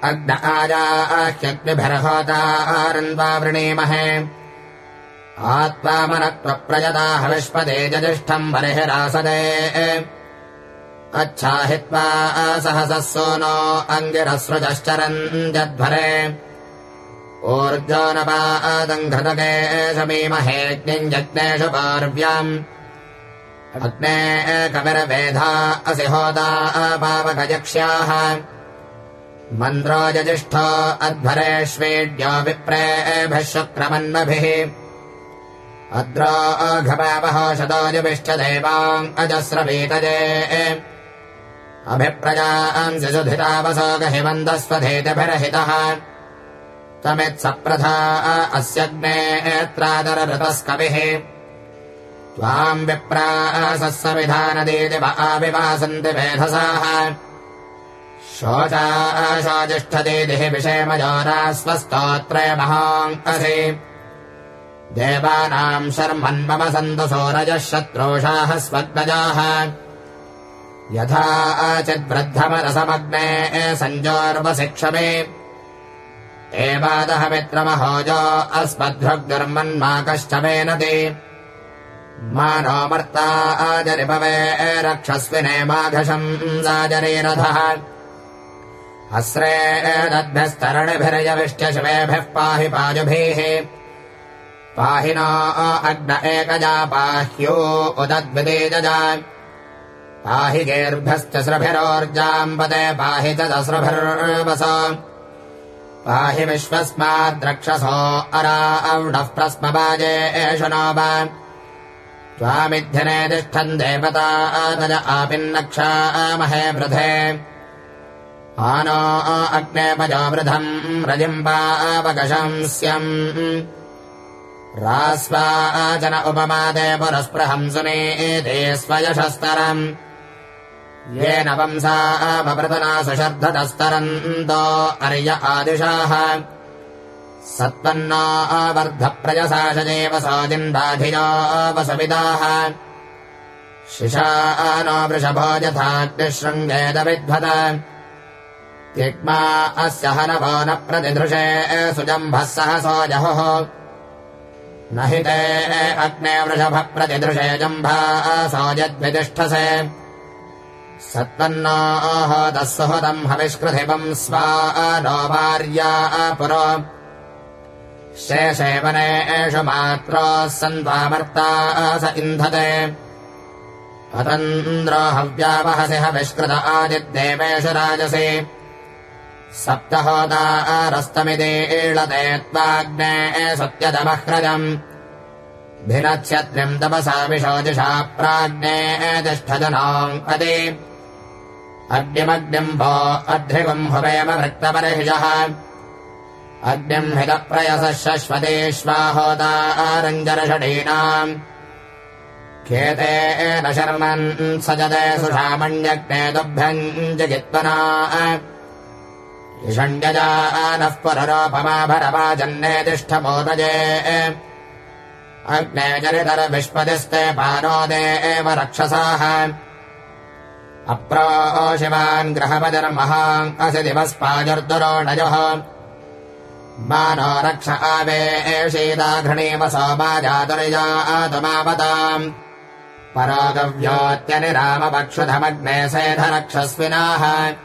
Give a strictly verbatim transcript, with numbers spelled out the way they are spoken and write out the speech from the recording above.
अग्न आजाह्यग्निभिर्होतारन्वा वृणीमहे आत्मामनत्वप्रयता हविष्पदे जजिष्ठम् बर्हिरासदे अच्छाहित्वा सहसः सोनो अङ्गिरसृजश्चरन् जध्वरे ऊर्जोनपादम् घृतके शमीमहे यज्ञेषु पार्व्याम् अग्ने कविर्वेधा असि होता पावकयक्ष्याः मन्द्रो यजिष्ठो अध्वरेष्वेड्यो विप्रेभिः शुक्रमन्मभिः अद्रो घपावहो शतोजुभिश्च देवाम् अजस्रवीतजे अभिप्रजांसि सुधितावसो गहिमन्दस्वधेतिभिर्हितः तमित्सप्रथा अस्यग्नेत्रादरऋतस्कविः त्वाम् विप्रासः सविधानदीति आविवासन्ति वेधसाः शोचाशोजिष्ठदीतिः विषेमजोरास्वस्तोत्रे महाङ्कसि देवानाम् शर्मन्मम सन्तु सोरजः शत्रूषाः स्वग्नजाः यथा चिद्वृद्धमरसमग्ने सञ्जोर्वसिक्षमे एवादह मित्रमहोजो अस्मद्भृग्दुर्मन्माकश्च मेनति मानो मर्ता आजरिपवे रक्षस्विने माघशम् साजरीरथः हस्रे दद्भ्यस्तरणिभिर्यविष्ट्यशिवेभिः पाहि पाजुभिः पाहि नो अग्न एकजा पाह्यो उदद्विदेजजा पाहि गेर्भ्यश्च स्रभिरोर्जाम् पदे पाहि च दस्रभिर्वस पाहि विश्वस्माद्रक्षसो अरावणः प्रस्मवाजे एषु नो वा त्वामिध्यने तिष्ठन् देवता तज आपिन्नक्षामहे वृधे आनो अग्ने पजो वृधम् रजिम्बावकशंस्यम् रास्वाचन उपमादे पुरस्पृहम् सुनीते स्वयशस्तरम् येन वंसा ववृतना सुशर्धतस्तरन्तो अर्य आदिशाः सत्पन्नो वर्धप्रजसा शजेव सोजिन्दाधियो वसुविदाः शिशानो वृषभो यथाग्निशृङ्गेद विध्वत तिग्मा अस्य हनवो न प्रतिधृषे सुजम्भः सहसो जहुः न हि ते अग्ने वृषभः प्रतिदृशे जम्भासो यद्वितिष्ठसे सत्पन्नो होतः सुहृतम् हविष्कृधिपम् स्वा नो भार्या पुरो शेषे वनेषु मात्रोः सन्त्वामर्ता स इन्धते अतन्द्रो हव्यावहसि हविष्कृत आदिद्देवेषु राजसि सप्तहोतारस्तमिति ईळते त्वाग्ने सत्यतमह्रजम् भिनत्स्यत्रिम् तपसा विशोजिषा प्राग्ने तिष्ठजनाम् अति अग्निमग्निम् भो अध्रिवम् हुवेम वृत्तपरिहिषः अग्निम् हितप्रयसः शश्वतेष्वाहोतारञ्जरषडीनाम् खेते न शर्मन् सजते सुषामण्यग्ने तुभ्यम् जगित्वना इषण्यजानः पुररोपमाभरवाजन्ने तिष्ठमोदजे अग्ने जरितरविष्पतिस्ते पानोदे एव रक्षसाः अप्रोशिवान् ग्रहपतिर्महाम् असि दिवस्पाजुर्दुरोणयोः मानो रक्ष आवेशीदाघृणीवसो माजातुर्यातुमावताम् परोगव्योत्यनिरामपक्षुधमग्ने सेधरक्षस्विनाः